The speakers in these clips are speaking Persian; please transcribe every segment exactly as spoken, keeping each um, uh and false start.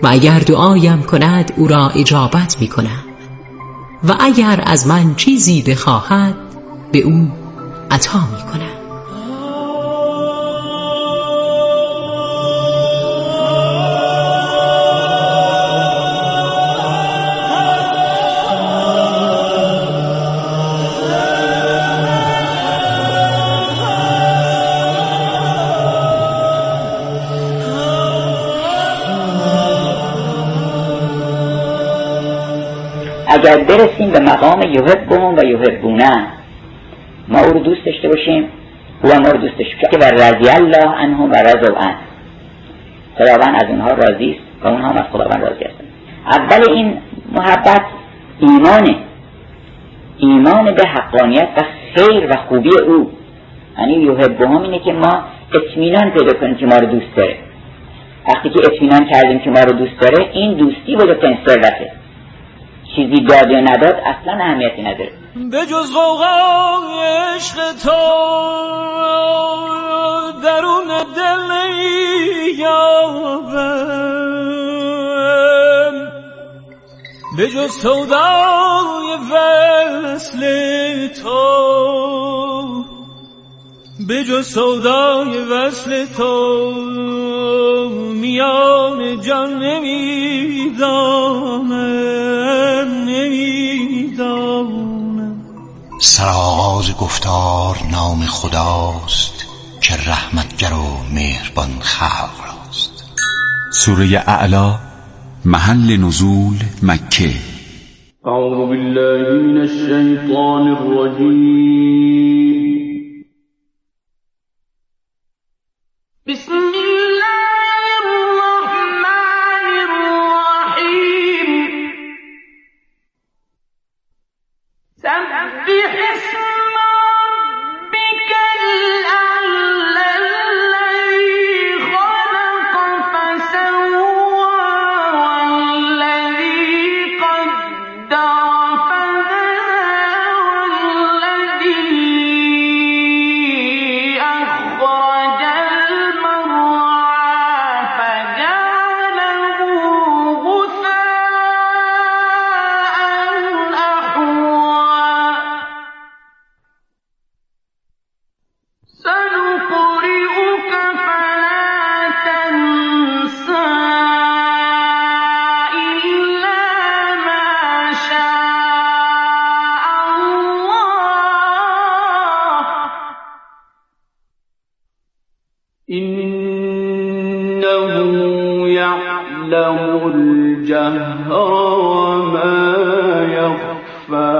و اگر دعایم کند او را اجابت می کنم و اگر از من چیزی بخواهد به او عطا می کنم. اگر برسیم به مقام یحبهم و یحبونه، ما او رو دوست داشته باشیم، او هم ما رو دوست داشته که و رضی الله عنهم و رضوا عنه، خداوند از اونها راضی است و اونها هم از خداوند راضی هستند. اول این محبت ایمانه، ایمان به حقانیت و خیر و خوبی او. یعنی یحبهم اینه که ما اطمینان پیدا کنیم که ما رو دوست داره. وقتی که اطمینان کردیم که ما رو دوست داره، این دوستی بزرگترین ثروته. چیزی داد یا نداد اصلا اهمیتی نداره. به جز غوغای عشق تو درون دل نیابم، به جز سودای وصل تو، به جز سودای وصل تو میان جان نمیدانم، نمیدانم. سرآغاز گفتار نام خداست که رحمتگر و مهربان خلق راست. سوره اعلی، محل نزول مکه. اعوذ بالله من الشیطان الرجیم. بسم الله الرحمن الرحیم. سبح اسم ربك الأعلى الذي خلق فسوى والذي قدر فهدى والذي أخرج المرعى فجعله غثاء أحوى. سنقرئك فلا تنسى إلا ما شاء الله إنه يعلم الجهر وما يخفى.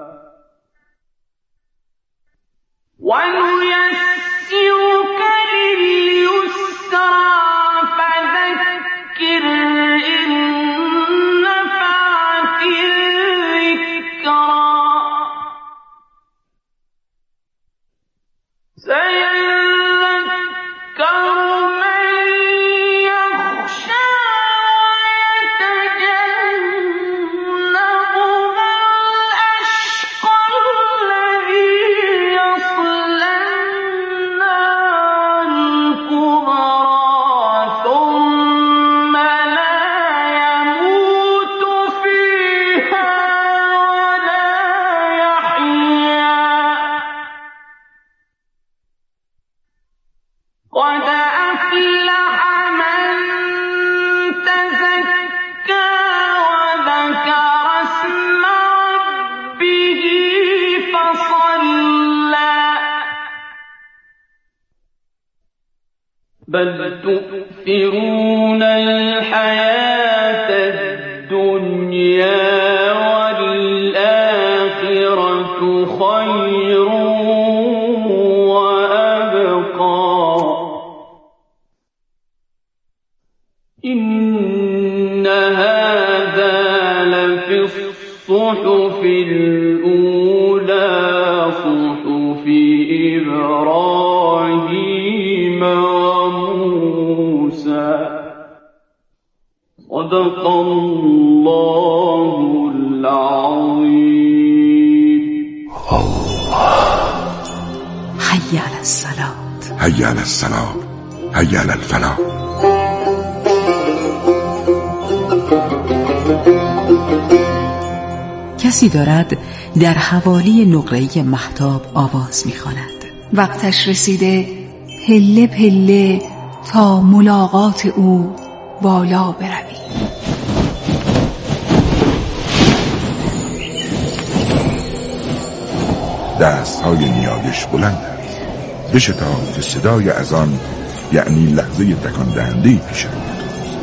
ونيسرك لليسرى فذكر إن نفعت الذكرى. سيذكر من يخشى ويتجنبها الأشقى الذي يصلى النار الكبرى ثم لا يموت فيها ولا يحيا. قد أفلح من تزكى وذكر اسم ربه فصلى. بل تؤثرون الحياة الدنيا والآخرة خير وأبقى. إن هذا لفي الصحف الأولى صحف إبراهيم وموسى. صدق الله العظيم. حي على الصلاة، حي على الصلاة، حي على الفلاح. کسی دارد در حوالی نقره مهتاب آواز می‌خواند. وقتش رسیده پله پله تا ملاقات او بالا بروی. دست های نیایش بلند است. بشتاب که صدای اذان یعنی لحظه تکان دهنده پیش روی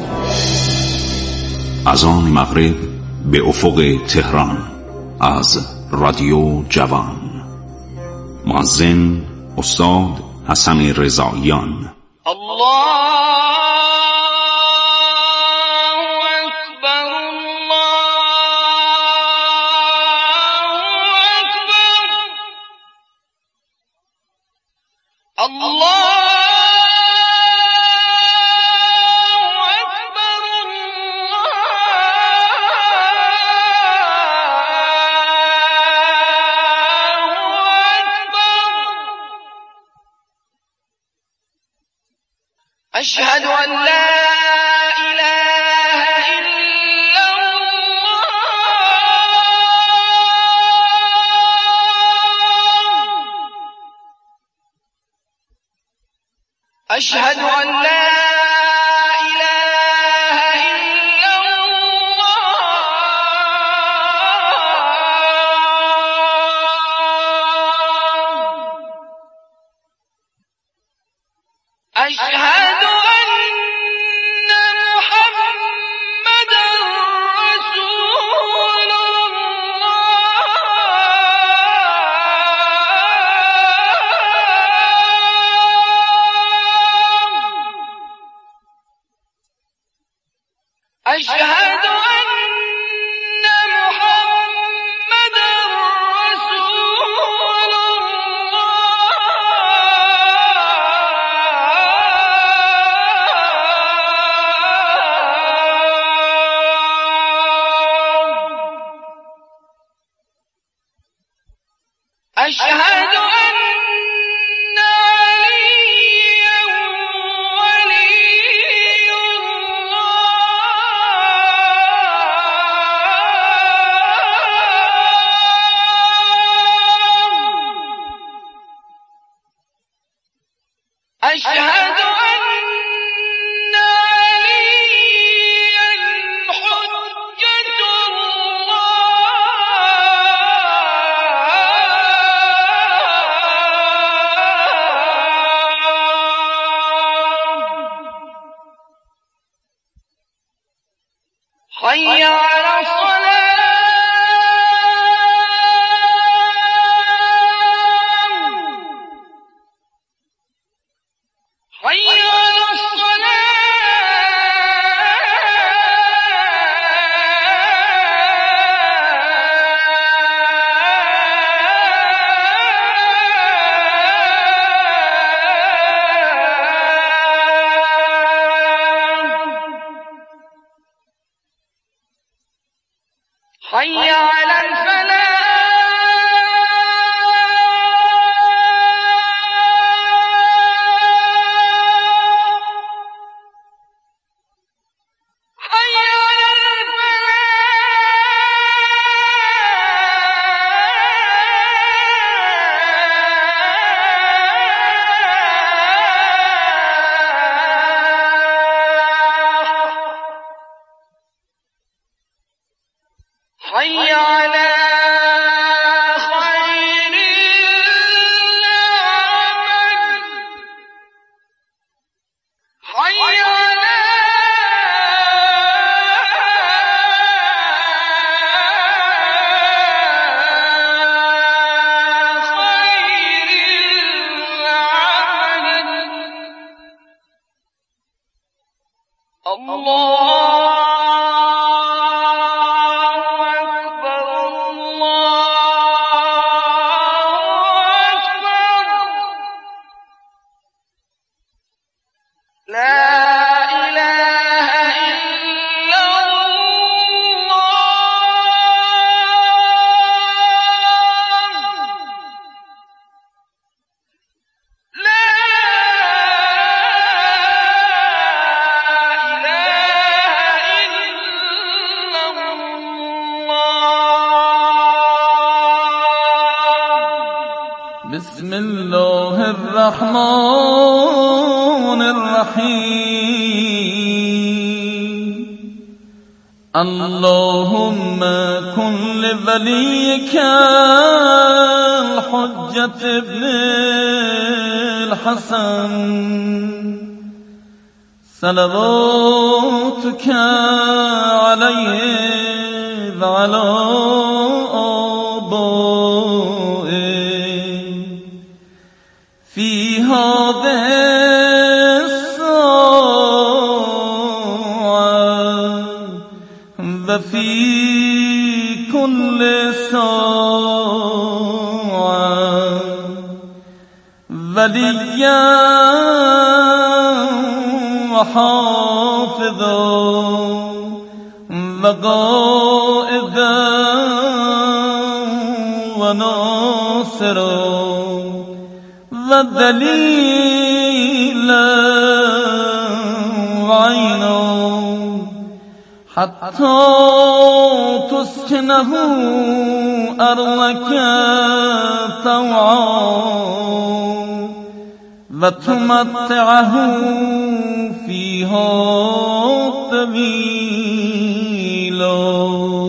اذان مغرب به افق تهران از رادیو جوان. مؤذن استاد حسن رضاییان. الله أشهد أن لا إله إلا الله أشهد أن لا إله إلا الله أشهد أشهد أن محمدا رسول الله أشهد أن عليا ولي أشهد أن عليا حجة الله حي على الصلاة حي على الصلاة حي على الفلاح حي على خير العمل حي على خير العمل الله لا بسم الله الرحمن الرحیم اللهم كن لوليك الحجة ابن الحسن صلواتك عليه وعلى آبائه في هذه الساعة وفي كل ساعة وليا وحافظا وقائدا وناصرا ودليلا وعينا حتى تسكنه أرضك طوعا وتمتعه فيها طويلا.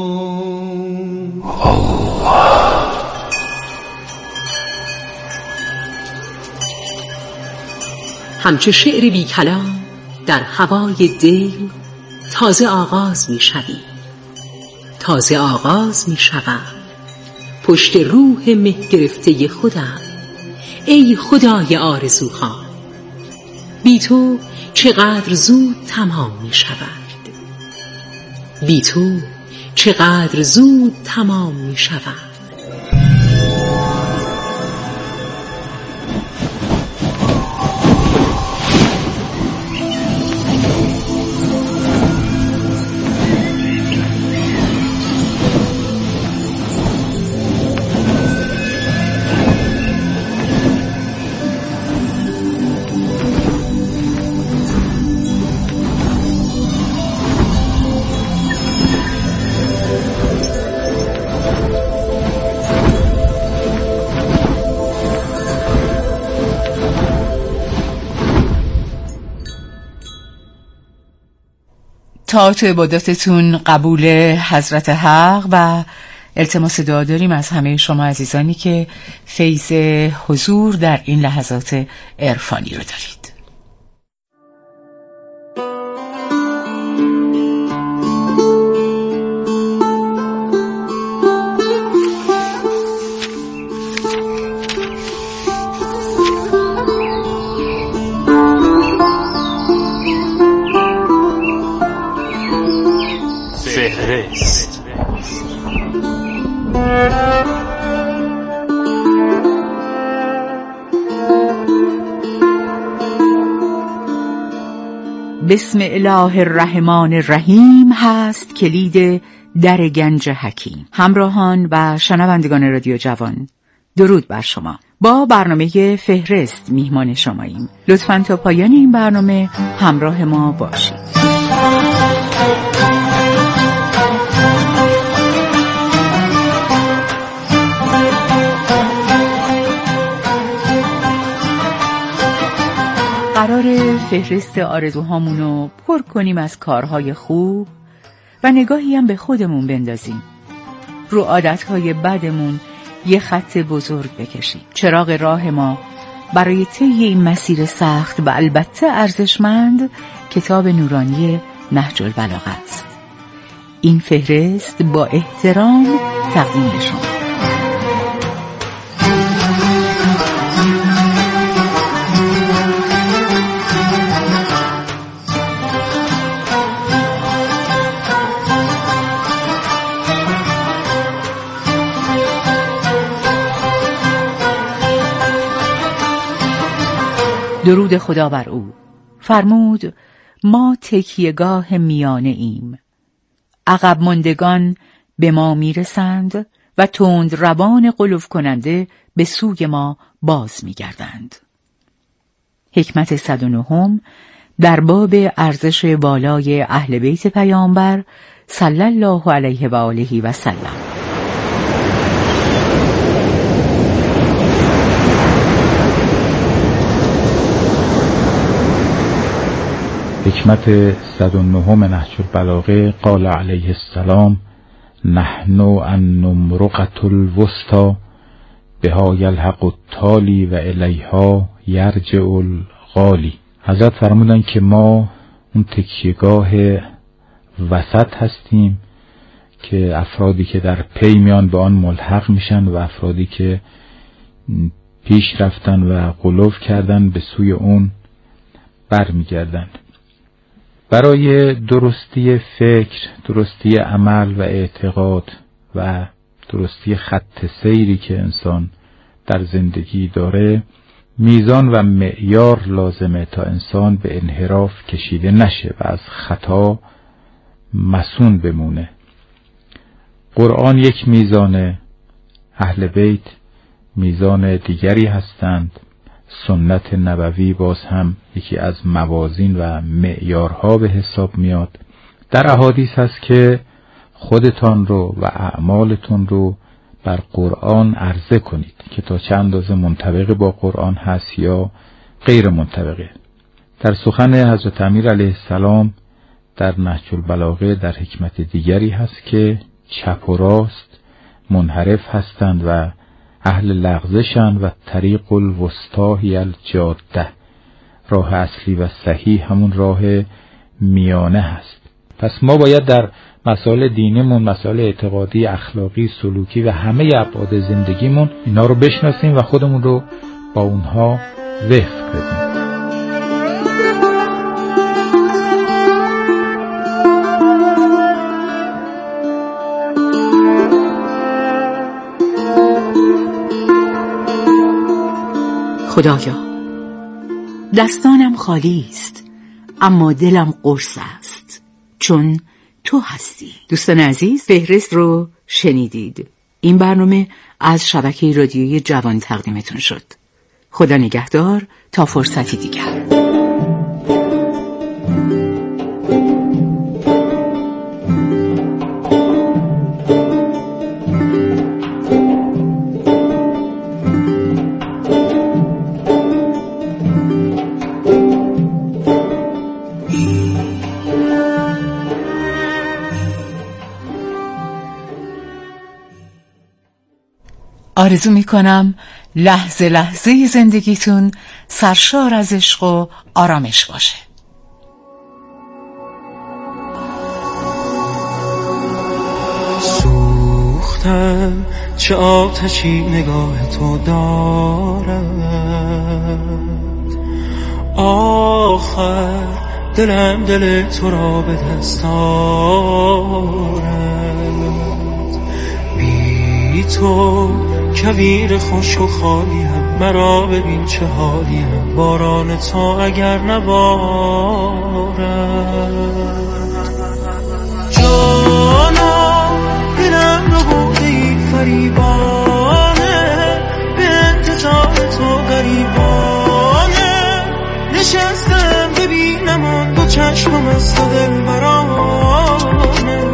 همچو شعر بی کلام در هوای دل تازه آغاز می شوی تازه آغاز می شوم پشت روح مه گرفته خودم ای خدای آرزوها بی تو چقدر زود تمام می شود بی تو چقدر زود تمام می شود. طاعت و عبادتتون قبول حضرت حق و التماس دعا داریم از همه شما عزیزانی که فیض حضور در این لحظات عرفانی رو دارید. فهرست. بسم الله الرحمن الرحیم هست کلید در گنج حکیم. همراهان و شنوندگان رادیو جوان، درود بر شما. با برنامه فهرست میهمان شماییم. لطفاً تا پایان این برنامه همراه ما باشید. قرار فهرست آرزوهامونو پر کنیم از کارهای خوب و نگاهی هم به خودمون بندازیم. رو عادتهای بدمون یه خط بزرگ بکشیم. چراغ راه ما برای طی این مسیر سخت و البته ارزشمند کتاب نورانی نهج البلاغه است. این فهرست با احترام تقدیم به شما. درود خدا بر او. فرمود ما تکیهگاه میانه ایم، عقب ماندگان به ما میرسند و تند روان قلوف کننده به سوی ما باز میگردند. حکمت صد و نهم در باب ارزش والای اهل بیت پیامبر صلی الله علیه و آله و سلم. حکمت صد و نه نهج البلاغه قال علیه السلام نحن النمرقة الوسطى بها یلحق التالی و الیها یرجع الغالی. حضرت فرمودن که ما اون تکیهگاه وسط هستیم که افرادی که در پی میان به آن ملحق میشن و افرادی که پیش رفتن و غلو کردن به سوی اون برمیگردن. برای درستی فکر، درستی عمل و اعتقاد و درستی خط سیری که انسان در زندگی داره میزان و معیار لازمه تا انسان به انحراف کشیده نشه و از خطا مصون بمونه. قرآن یک میزانه، اهل بیت میزان دیگری هستند، سنت نبوی باز هم یکی از موازین و معیارها به حساب میاد. در احادیث هست که خودتان رو و اعمالتون رو بر قرآن عرضه کنید که تا چند اندازه منطبق با قرآن هست یا غیر منطبقه. در سخن حضرت امیر علیه السلام در نهج البلاغه در حکمت دیگری هست که چپ و راست منحرف هستند و اهل لغزشن و طریق الوسطی هی الجاده، راه اصلی و صحیح همون راه میانه هست. پس ما باید در مسائل دینیمون، مسائل اعتقادی، اخلاقی، سلوکی و همه ابعاد زندگیمون اینا رو بشناسیم و خودمون رو با اونها وفق بدیم. خدایا، دستانم خالی است اما دلم قرص است چون تو هستی. دوستان عزیز، فهرست رو شنیدید. این برنامه از شبکه رادیویی جوان تقدیمتون شد. خدا نگهدار تا فرصتی دیگر. آرزو می کنم لحظه لحظه زندگیتون سرشار از عشق و آرامش باشه. سوختم چه آتشی نگاه تو دارد، آخر دلم دل تو را به دست آرد. بی تو کویر خوش و خالیم، مرا ببین چه حالیم، باران تا اگر نبارد. جانا دلم رو بوده ای فریبانه، به انتظار تو غریبانه، نشستم ببینم آن دو چشمم از تو دل برانه.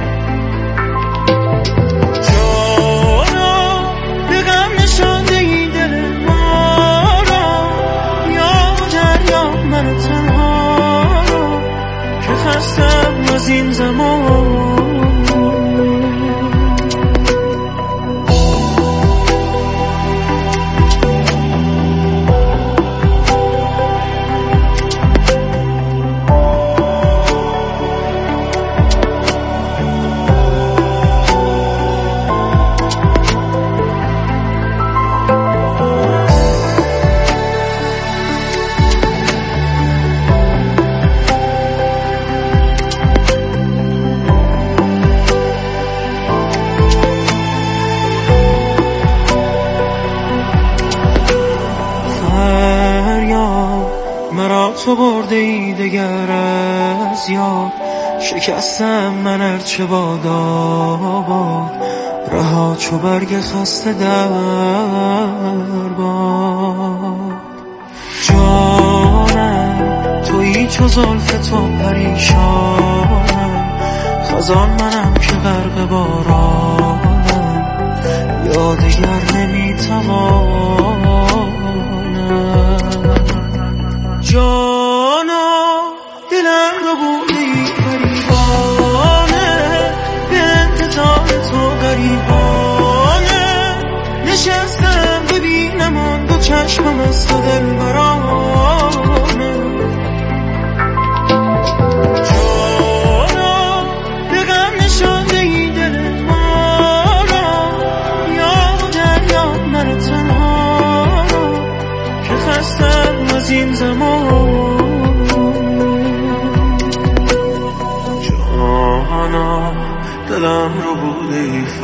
از این زمان تو برده ای دگر از یاد، شکستم من ارچه باد آباد، رها چو برگ خسته در باد. جانم تویی چو زلف تو پریشانم، خزان منم که غرق بارانم، یا دگر نمیتوانم. جانا دلم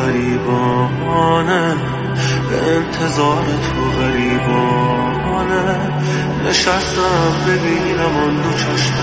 غریبانه، به انتظار تو غریبانه، نشستم ببینم آن دو چشم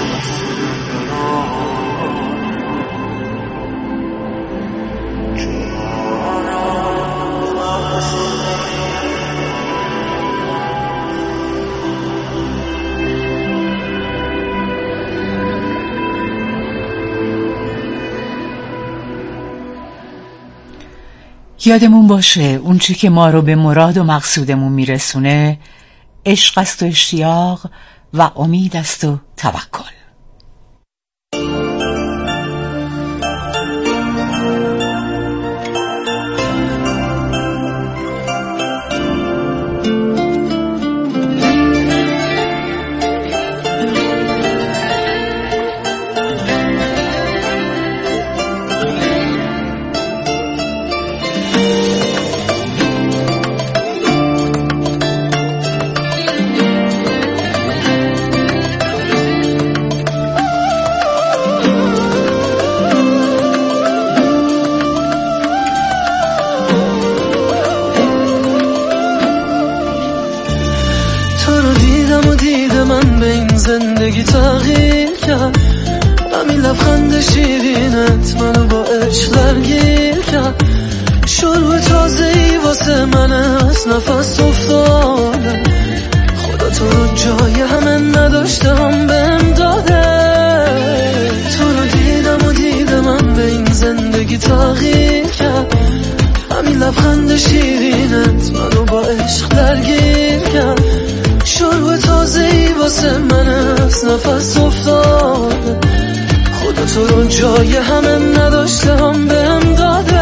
یادمون باشه اون چی که ما رو به مراد و مقصودمون میرسونه عشق است و اشتیاق و امید است و توکل. زندگی تغییر کرد، همین لبخند شیرینت منو با عشق درگیر کرد، شروع تازه‌ای واسه من از نفس افتاده، خدا تو رو جای همه نداشته هم بهم داده، تو رو دیدم و دیدم من به این زندگی تغییر کرد، همین لبخند شیرینت منو با عشق درگیر کرد، شروع تازه‌ای واسه من از نفس افتاده، خدا تو رو جای همه نداشته هم بهم داده،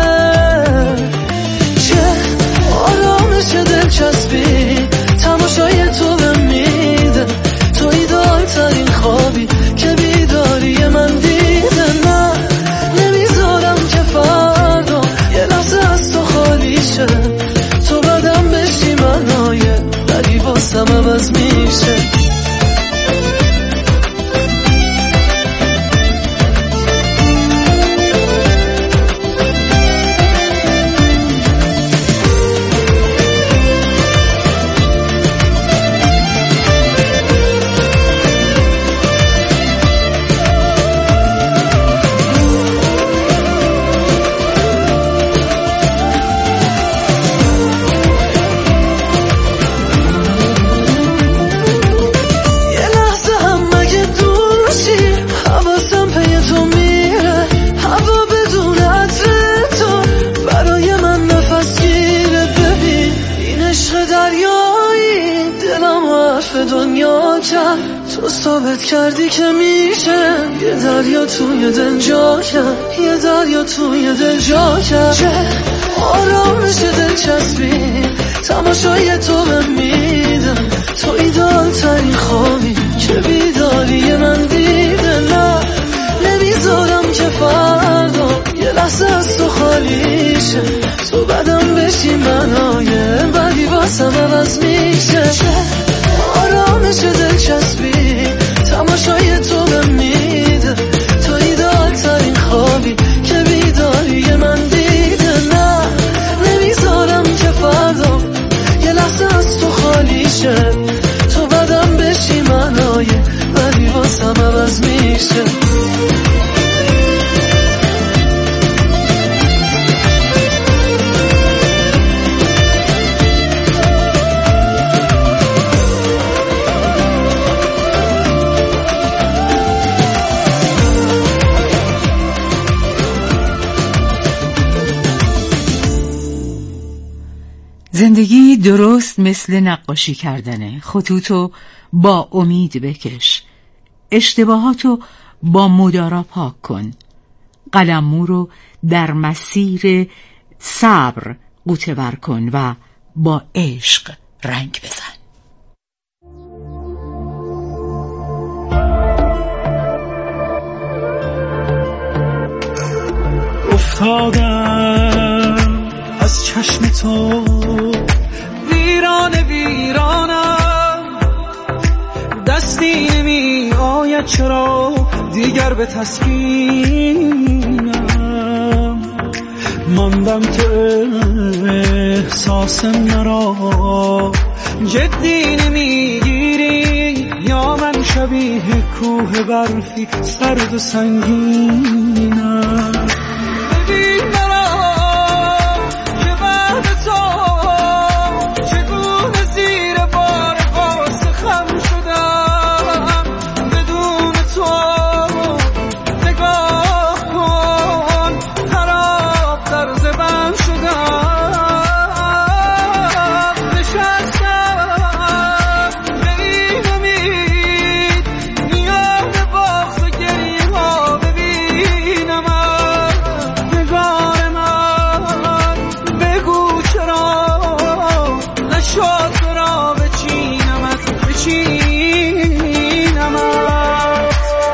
چه آرامش دلچسبی تماشای تو بهم میده، تو ایدال ترین خوابی که بیداری من دیده، نه نمیذارم که فردا یه لحظه از تو خالی شه، تو بدم بشی منای ولی واسم عوض میشه. تو ثابت کردی که میشه یه دریا توی دل جا کرد، یه دریا توی دل جا کرد، چه آرامش دلچسبی تماشای تو بهم میده، تو ایدال ترین خوابی که بیداری من دیده، نه نمیذارم که فردا یه لحظه از تو خالی شه، تو بدم بشی منای بدی واسم عوض میشه، چه آرامش دلچسبی تماشای تو بهم میده، تو ایدال ترین خوابی که بیداری من دیده، نه نمیذارم که فردا یه لحظه از تو خالی شه، تو بدم بشی منای ولی واسم عوض میشه. زندگی درست مثل نقاشی کردنه، خطوطو با امید بکش، اشتباهاتو با مدارا پاک کن، قلممو رو در مسیر صبر غوطه ور کن و با عشق رنگ بزن. افتادم از چشم تو ویران ویرانم، دستی نمی آید چرا دیگر به تسکینم، مانده دم تو احساس مرا جدی نمیگیری، یا من شبیه کوه برفی سرد و سنگینم. ببین مرا که بعد تو چگونه زیر بار قاص خم شدم. بدون تو نگاه کن خراب در زبان شدم. نشستم به این امید نیام به باغ و گریه ها ببینم. نگار من بگو چرا نشد تو را بچینمت بچینمت.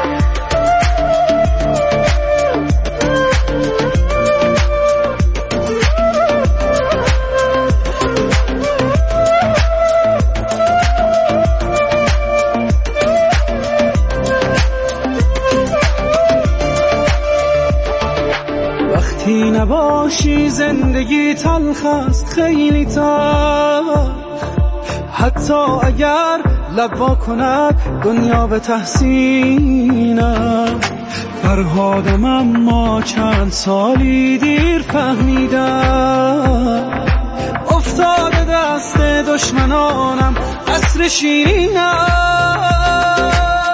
وقتی نباشی زندگی تلخ است، خیلی تلخ. حتی اگر لب وا کند دنیا به تحسینم. فرهادم اما چند سالی دیر فهمیدم، افتاده دست دشمنانم عصر شیرینم.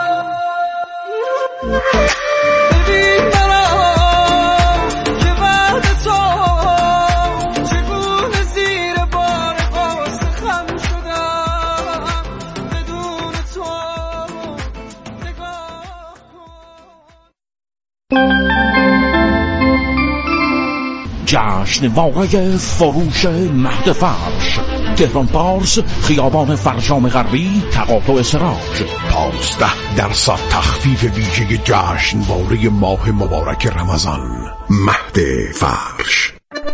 ببین مرا که بعد تو چگونه زیر بار قاص خم شدم. بدون تو نگاه جشن واقعی فروش مهد فرش، تهران پارس، خیابان فرجام غربی، تقاطع سراج. پانزده درصد تخفیف ویژه جشنواره ماه مبارک رمضان. مهد فرش.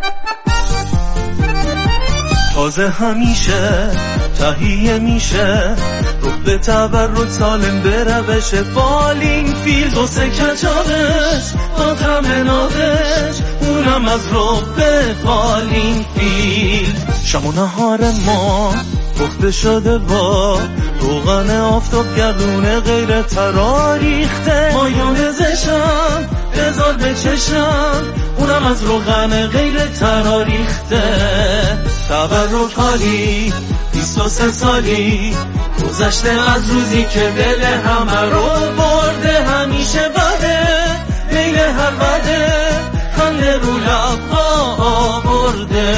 تازه همیشه تهیه میشه رو به تبرک سالم به روش بالین فیل. دو سه کچاقش با تمناقش اونم از رو به بالین فیل. شب و نهار ما پخته شده با روغن آفتاب گردونه غیر تراریخته. مایونزشم بذار بچشم اونم از روغن غیر تراریخته. تبرک حالی بیست و سه سالی گذشته از روزی که دل همه رو برده. همیشه بده میل هر بده خنده رو لبها آورده.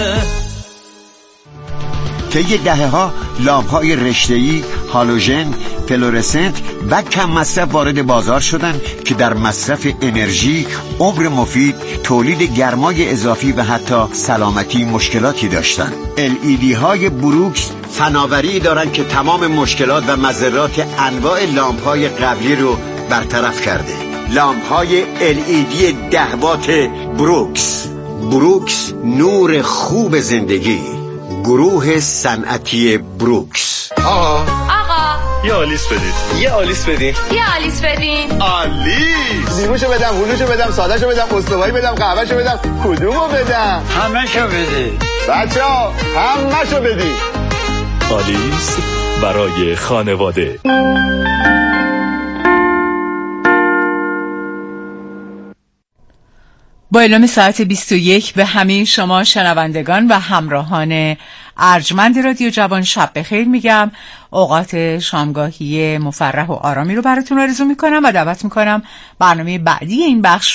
طی دهه‌ها لامپ‌های رشته‌ای، هالوژن، فلورسنت و کم مصرف وارد بازار شدند که در مصرف انرژی، عمر مفید، تولید گرمای اضافی و حتی سلامتی مشکلاتی داشتند. ال ای دی های بروکس فناوری دارند که تمام مشکلات و مضرات انواع لامپ‌های قبلی رو برطرف کرده. لامپ‌های ال ای دی ده وات بروکس. بروکس، نور خوب زندگی. گروه صنعتی بروکس. آقا آقا یه آلیس بدید. یه آلیس بدین. یه آلیس بدین. آلیس. لیموشو بدم، هلوشو بدم، سادهشو بدم، استوایی بدم، قهوهشو بدم، کدومو بدم؟ همه‌شو بده. بچه‌ها همه‌شو بدید. آلیس برای خانواده. با اعلام ساعت بیست و یک به همه شما شنوندگان و همراهان ارجمند رادیو جوان شب بخیر میگم. اوقات شامگاهی مفرح و آرامی رو براتون آرزو میکنم و دعوت میکنم برنامه بعدی این بخش